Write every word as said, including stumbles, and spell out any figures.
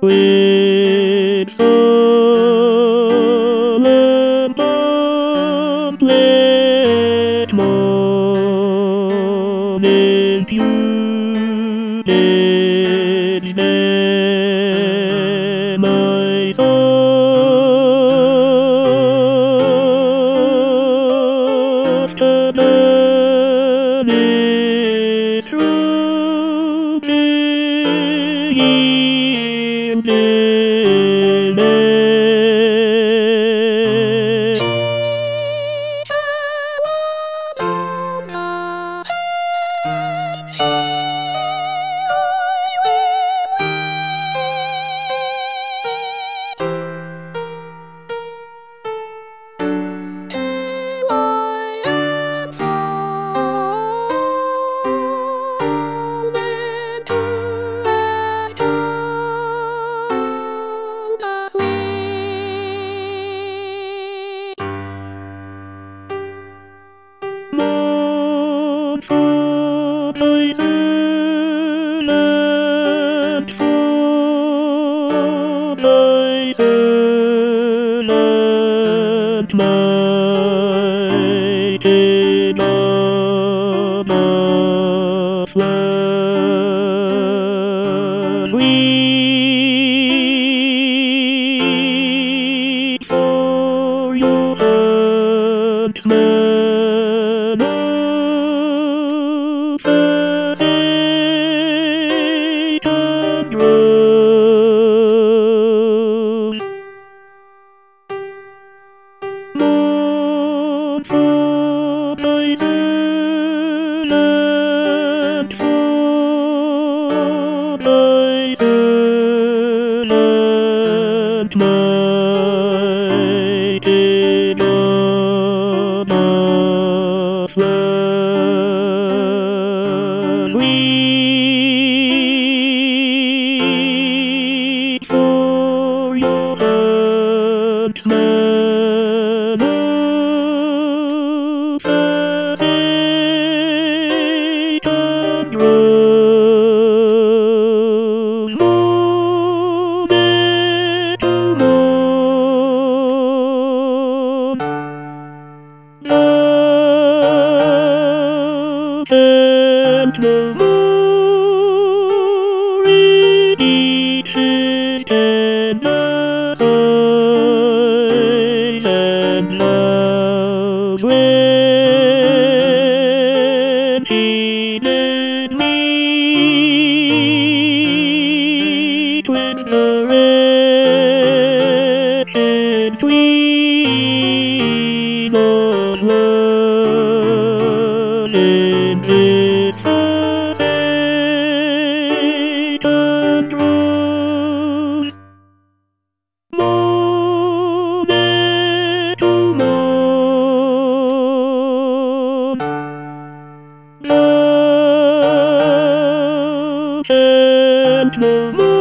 with solemn pomp let morning pudence bear my soft burden is through in Mournful poison and full poison and mighty God of love, weep for your huntsman of forsaken groves. Mournful poison and full poison and mighty God of love, weep for your huntsman of forsaken groves. Moment to mourn, love and no more in each and the sighs and loves when he led me twin the wretched queen of love in this forsaken groves. Moment to mourn, love and no more.